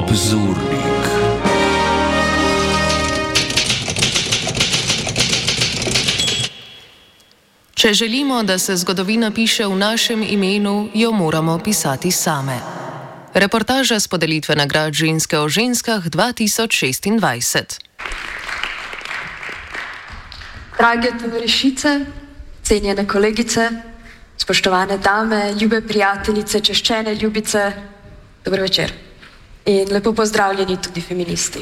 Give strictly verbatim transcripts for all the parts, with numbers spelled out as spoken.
Obzornik. Če želimo, da se zgodovina piše v našem imenu, jo moramo pisati same. Reportaža s podelitve nagrad Ženske o ženskah dva tisoč šestindvajset. Drage tovarišice, cenjene kolegice, spoštovane dame, ljube prijateljice, češčene ljubice, dober večer. In lepo pozdravljeni tudi feministi.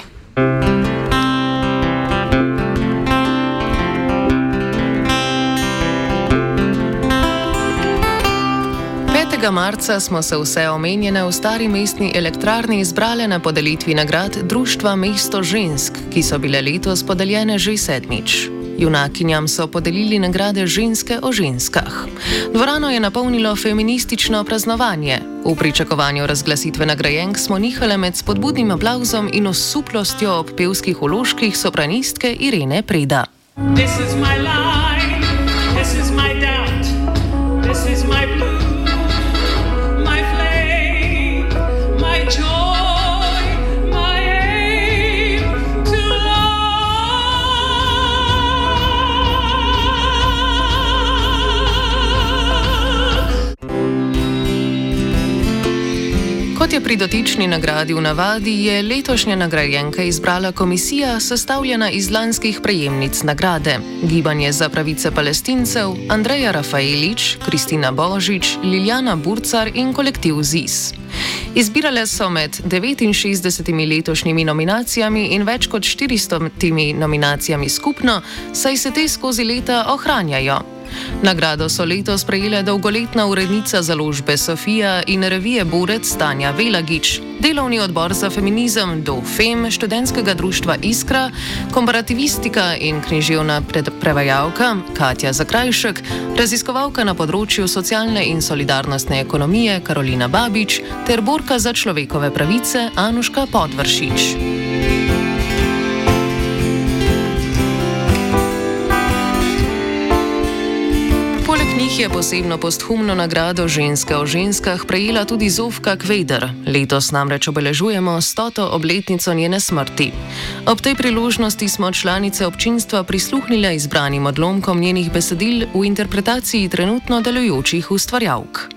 petega marca smo se vse omenjene v stari mestni elektrarni izbrale na podelitvi nagrad Društva Mesto žensk, ki so bile letos podeljene že sedmič. Junakinjam so podelili nagrade Ženske o ženskah. Dvorano je napolnilo feministično praznovanje. V pričakovanju razglasitve nagrajenk smo nihale med spodbudnim aplavzom in osuplostjo ob pevskih vložkih sopranistke Irene Preda. This is my line, this is my doubt, this is my blue, my flame, my joy, my aim to Kot je pri dotični nagradi v navadi, je letošnja nagrajenka izbrala komisija, sestavljena iz lanskih prejemnic nagrade: Gibanje za pravice Palestincev, Andreja Rafaelič, Kristina Božič, Liljana Burcar in kolektiv Z I S. Izbirale so med devetinšestdesetimi letošnjimi nominacijami in več kot štiristotimi nominacijami skupno, saj se te skozi leta ohranjajo. Nagrado so letos prejele dolgoletna urednica založbe Sofija in revije Borec Tanja Velagič, delovni odbor za feminizem Do Fem študentskega društva Iskra, komparativistika in književna prevajalka Katja Zakrajšek, raziskovalka na področju socialne in solidarnostne ekonomije Karolina Babič ter borka za človekove pravice Anuška Podvršič. Njih je posebno posthumno nagrado Ženske o ženskah prejela tudi Zofka Kvejder. Letos namreč obeležujemo stoto obletnico njene smrti. Ob tej priložnosti smo članice občinstva prisluhnile izbranim odlomkom njenih besedil v interpretaciji trenutno delujočih ustvarjalk.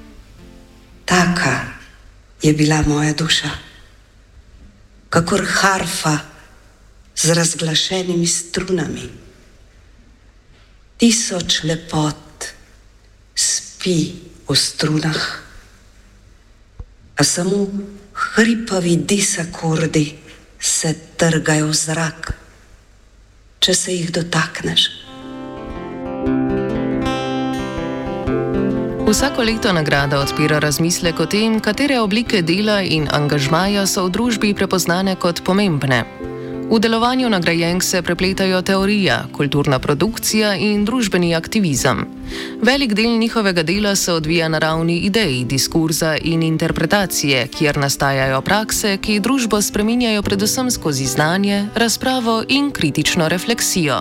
Taka je bila moja duša, kakor harfa z razglašenimi strunami. Tisoč lepot spi v strunah, a samo hripavi disakordi se trgajo v zrak, če se jih dotakneš. Vsako leto nagrada odpira razmislek o tem, katere oblike dela in angažmaja so v družbi prepoznane kot pomembne. V delovanju nagrajenk se prepletajo teorija, kulturna produkcija in družbeni aktivizem. Velik del njihovega dela se odvija na ravni idej, diskurza in interpretacije, kjer nastajajo prakse, ki družbo spreminjajo predvsem skozi znanje, razpravo in kritično refleksijo.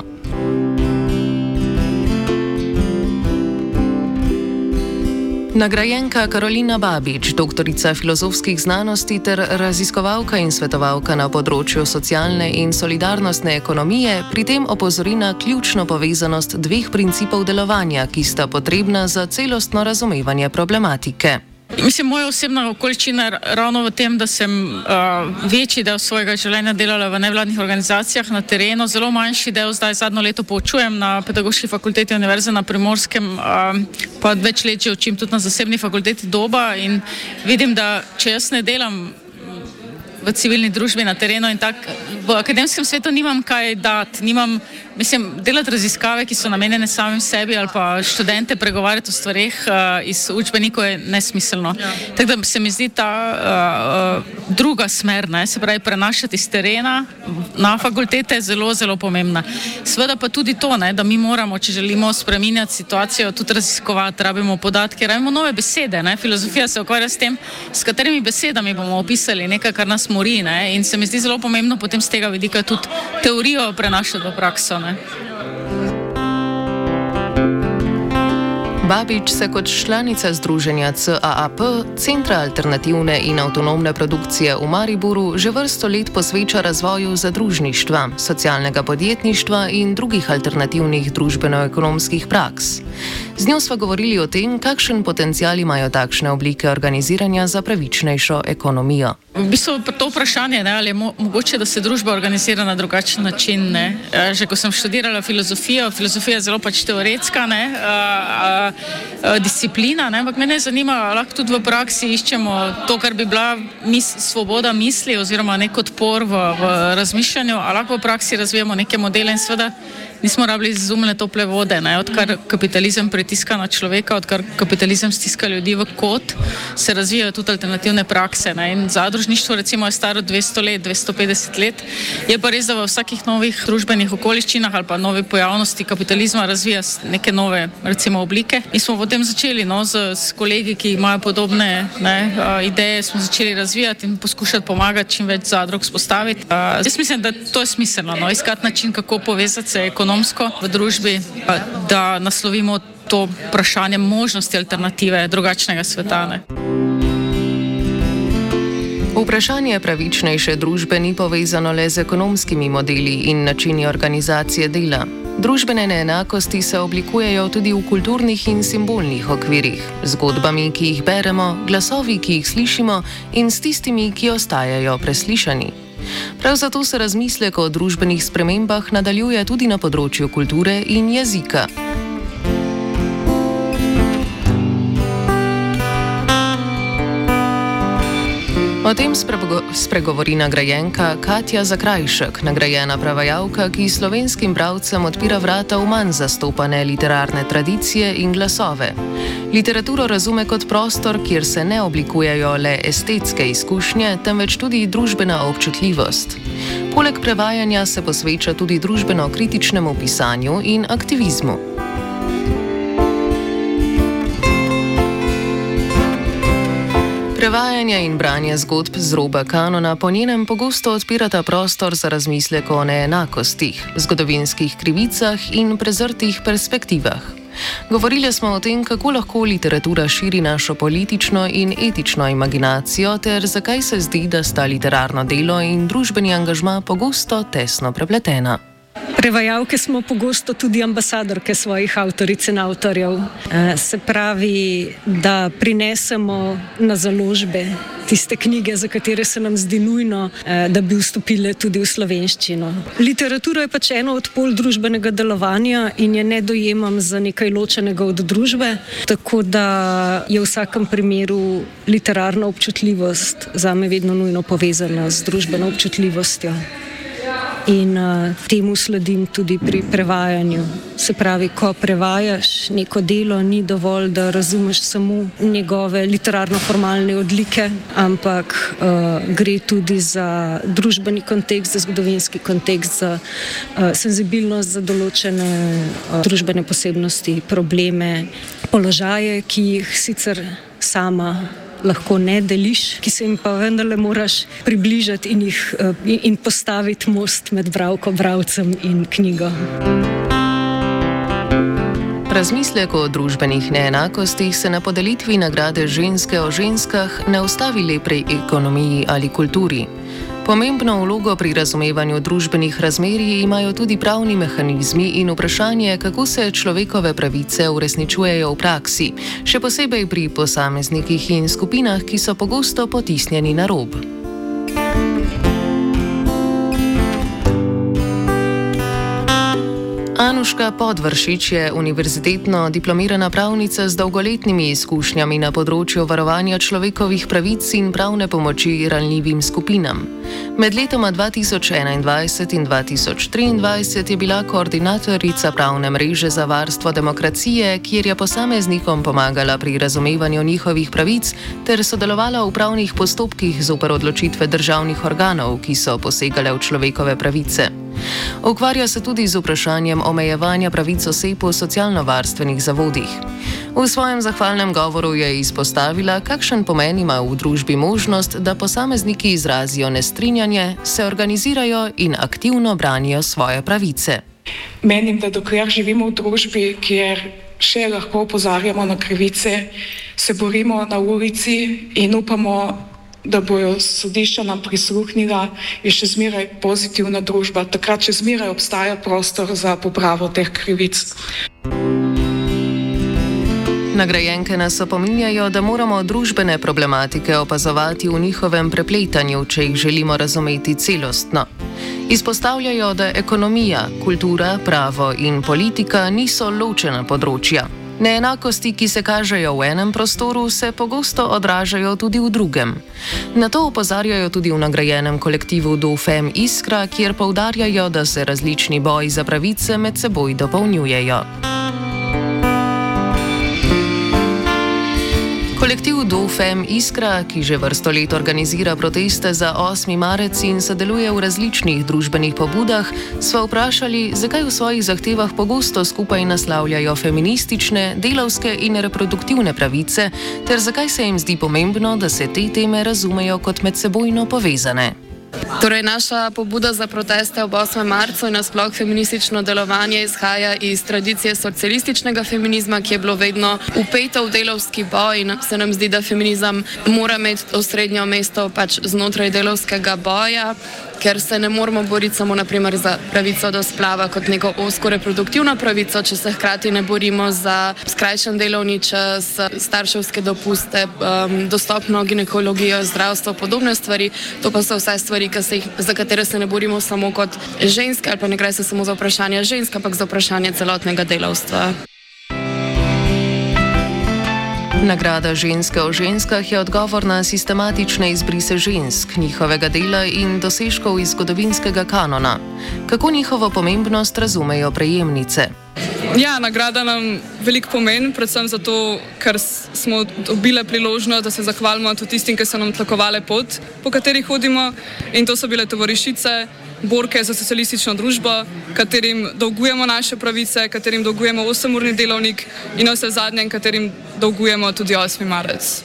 Nagrajenka Karolina Babič, doktorica filozofskih znanosti ter raziskovalka in svetovalka na področju socialne in solidarnostne ekonomije, pri tem opozori na ključno povezanost dveh principov delovanja, ki sta potrebna za celostno razumevanje problematike. Mislim, moja osebna okoliščina je ravno v tem, da sem uh, večji del svojega življenja delala v nevladnih organizacijah na terenu, zelo manjši del zdaj zadnjo leto poučujem na Pedagoški fakulteti Univerze na Primorskem, uh, pa več let že učim tudi na zasebni fakulteti Doba in vidim, da če jaz ne delam v civilni družbi na terenu in tako, v akademskem svetu nimam kaj dati, nimam, mislim, delati raziskave, ki so namenjene samim sebi ali pa študente pregovarjati o stvareh uh, iz učbenikov je nesmiselno. Ja. Tako da se mi zdi ta uh, druga smer, ne, se pravi prenašati iz terena na fakultete zelo, zelo pomembna. Seveda pa tudi to, ne, da mi moramo, če želimo spreminjati situacijo, tudi raziskovati, rabimo podatke, rabimo nove besede, ne. Filozofija se ukvarja s tem, s katerimi besedami bomo opisali nekaj, kar nas mori, ne, in se mi zdi zelo pomembno potem z tega vidika tudi teorijo prenašati v prakso, ne. Babič se kot članica združenja C A A P, Centra alternativne in avtonomne produkcije v Mariboru, že vrsto let posveča razvoju zadružništva, socialnega podjetništva in drugih alternativnih družbeno-ekonomskih praks. Z njo sva govorili o tem, kakšen potencial imajo takšne oblike organiziranja za pravičnejšo ekonomijo. V bistvu to vprašanje, ne, ali je mo mogoče, da se družba organizira na drugačen način. Ne. Že ko sem študirala filozofijo, filozofija je zelo pač teoretska ne, a, a, a, disciplina, ne, ampak mene zanima, lahko tudi v praksi iščemo to, kar bi bila mis svoboda misli oziroma nek odpor v, v razmišljanju, a lahko v praksi razvijamo neke modele in seveda nismo rabili izumne tople vode, ne, odkar kapitalizem pritiska na človeka, odkar kapitalizem stiska ljudi v kot, se razvijajo tudi alternativne prakse. Ne, in zadružništvo recimo je staro dvesto let, dvesto petdeset let, je pa res, da v vsakih novih družbenih okoliščinah ali pa nove pojavnosti kapitalizma razvija neke nove recimo oblike. In smo potem začeli no, z, z kolegi, ki imajo podobne ne, ideje, smo začeli razvijati in poskušati pomagati čim več zadrug spostaviti. Uh, jaz mislim, da to je smiselno, no, iskati način, kako povezati se ekonomsko v družbi, da naslovimo to vprašanje možnosti alternative drugačnega sveta. Ne. Vprašanje pravičnejše družbe ni povezano le z ekonomskimi modeli in načini organizacije dela. Družbene neenakosti se oblikujejo tudi v kulturnih in simbolnih okvirih, zgodbami, ki jih beremo, glasovi, ki jih slišimo in s tistimi, ki ostajajo preslišani. Prav zato se razmislek o družbenih spremembah nadaljuje tudi na področju kulture in jezika. O tem spregovori nagrajenka Katja Zakrajšek, nagrajena prevajalka, ki slovenskim bralcem odpira vrata v manj zastopane literarne tradicije in glasove. Literaturo razume kot prostor, kjer se ne oblikujejo le estetske izkušnje, temveč tudi družbena občutljivost. Poleg prevajanja se posveča tudi družbeno-kritičnemu pisanju in aktivizmu. Prevajanje in branje zgodb z roba kanona po njenem pogosto odpirata prostor za razmislek o neenakostih, zgodovinskih krivicah in prezrtih perspektivah. Govorili smo o tem, kako lahko literatura širi našo politično in etično imaginacijo ter zakaj se zdi, da sta literarno delo in družbeni angažma pogosto tesno prepletena. Prevajalke smo pogosto tudi ambasadorke svojih avtoric in avtorjev. Se pravi, da prinesemo na založbe tiste knjige, za katere se nam zdi nujno, da bi vstopile tudi v slovenščino. Literatura je pač eno od pol družbenega delovanja in je ne dojemam za nekaj ločenega od družbe, tako da je v vsakem primeru literarna občutljivost zame vedno nujno povezana z družbeno občutljivostjo. In uh, temu sledim tudi pri prevajanju. Se pravi, ko prevajaš neko delo, ni dovolj, da razumeš samo njegove literarno-formalne odlike, ampak uh, gre tudi za družbeni kontekst, za zgodovinski kontekst, za uh, senzibilnost, za določene uh, družbene posebnosti, probleme, položaje, ki jih sicer sama lahko ne deliš, ki se jim pa vendarle moraš približati in, jih, in postaviti most med bralko, bralcem in knjigo. Razmislek o družbenih neenakostih se na podelitvi nagrade Ženske o ženskah ne ustavi le pri ekonomiji ali kulturi. Pomembno vlogo pri razumevanju družbenih razmerij imajo tudi pravni mehanizmi in vprašanje, kako se človekove pravice uresničujejo v praksi, še posebej pri posameznikih in skupinah, ki so pogosto potisnjeni na rob. Anuška Podvršič je univerzitetno diplomirana pravnica z dolgoletnimi izkušnjami na področju varovanja človekovih pravic in pravne pomoči ranljivim skupinam. Med letoma dva tisoč enaindvajset in dva tisoč triindvajset je bila koordinatorica pravne mreže za varstvo demokracije, kjer je posameznikom pomagala pri razumevanju njihovih pravic ter sodelovala v pravnih postopkih zoper odločitve državnih organov, ki so posegale v človekove pravice. Ukvarja se tudi z vprašanjem omejevanja pravic oseb v socialno-varstvenih zavodih. V svojem zahvalnem govoru je izpostavila, kakšen pomen ima v družbi možnost, da posamezniki izrazijo nestrinjanje, se organizirajo in aktivno branijo svoje pravice. Menim, da dokler živimo v družbi, kjer še lahko opozarjamo na krivice, se borimo na ulici in upamo, da bojo sodišča nam prisluhnila in še zmeraj pozitivna družba. Takrat še zmeraj obstaja prostor za popravo teh krivic. Nagrajenke nas opominjajo, da moramo družbene problematike opazovati v njihovem prepletanju, če jih želimo razumeti celostno. Izpostavljajo, da ekonomija, kultura, pravo in politika niso ločena področja. Neenakosti, ki se kažejo v enem prostoru, se pogosto odražajo tudi v drugem. Na to opozarjajo tudi v nagrajenem kolektivu DoFem Iskra, kjer poudarjajo, da se različni boji za pravice med seboj dopolnjujejo. Kolektiv DoFem Iskra, ki že vrsto let organizira proteste za osmi marec in sodeluje v različnih družbenih pobudah, sva vprašali, zakaj v svojih zahtevah pogosto skupaj naslavljajo feministične, delavske in reproduktivne pravice, ter zakaj se jim zdi pomembno, da se te teme razumejo kot medsebojno povezane. Torej, naša pobuda za proteste ob osmem marcu in nasploh feministično delovanje izhaja iz tradicije socialističnega feminizma, ki je bilo vedno vpeto v delavski boj, in se nam zdi, da feminizem mora imeti osrednjo mesto pač znotraj delavskega boja, ker se ne moramo boriti samo naprimer za pravico do splava kot neko ozko reproduktivno pravico, če se hkrati ne borimo za skrajšan delovni čas, starševske dopuste, um, dostopno ginekologijo, zdravstvo, podobne stvari. To pa so vse stvari, ki se jih, za katere se ne borimo samo kot ženske, ali pa ne gre se samo za vprašanje žensk, ampak za vprašanje celotnega delavstva. Nagrada Ženske o ženskah je odgovor na sistematične izbrise žensk, njihovega dela in dosežkov iz zgodovinskega kanona. Kako njihovo pomembnost razumejo prejemnice? Ja, nagrada nam veliko pomeni, predvsem zato, ker smo dobile priložnost, da se zahvalimo tudi tistim, ki so nam tlakovale pot, po kateri hodimo, in to so bile tovarišice, borke za socialistično družbo, katerim dolgujemo naše pravice, katerim dolgujemo osemurni delovnik in vse zadnje, katerim dolgujemo tudi osmi marec.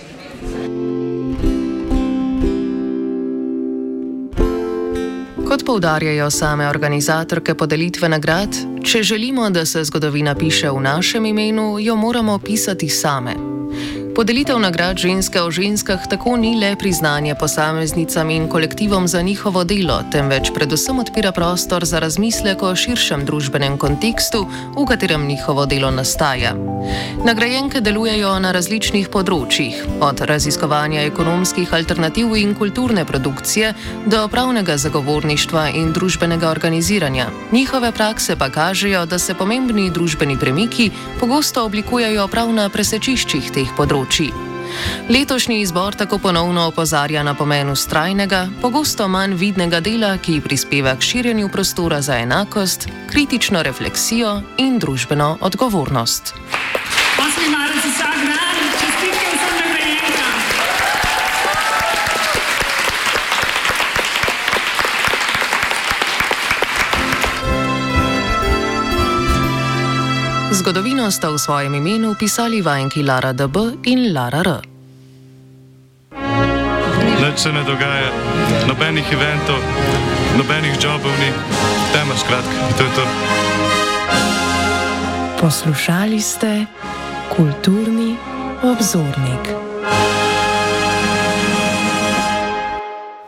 Kot poudarjajo same organizatorke podelitve nagrad, če želimo, da se zgodovina piše v našem imenu, jo moramo pisati same. Podelitev nagrad Ženske o ženskah tako ni le priznanje posameznicam in kolektivom za njihovo delo, temveč predvsem odpira prostor za razmislek o širšem družbenem kontekstu, v katerem njihovo delo nastaja. Nagrajenke delujejo na različnih področjih, od raziskovanja ekonomskih alternativ in kulturne produkcije do pravnega zagovorništva in družbenega organiziranja. Njihove prakse pa kažejo, da se pomembni družbeni premiki pogosto oblikujejo prav na presečiščih teh področij. Letošnji izbor tako ponovno opozarja na pomen vztrajnega, pogosto manj vidnega dela, ki prispeva k širjenju prostora za enakost, kritično refleksijo in družbeno odgovornost. osmi marec vsak dan, čestitke vsem nagrajenkam. Zgodovino sta v svojem imenu pisali vajenki Lara D B in Lara R. Nič se ne dogaja, nobenih eventov, nobenih jobov ni, tema skratka, in to je to. Poslušali ste Kulturni obzornik.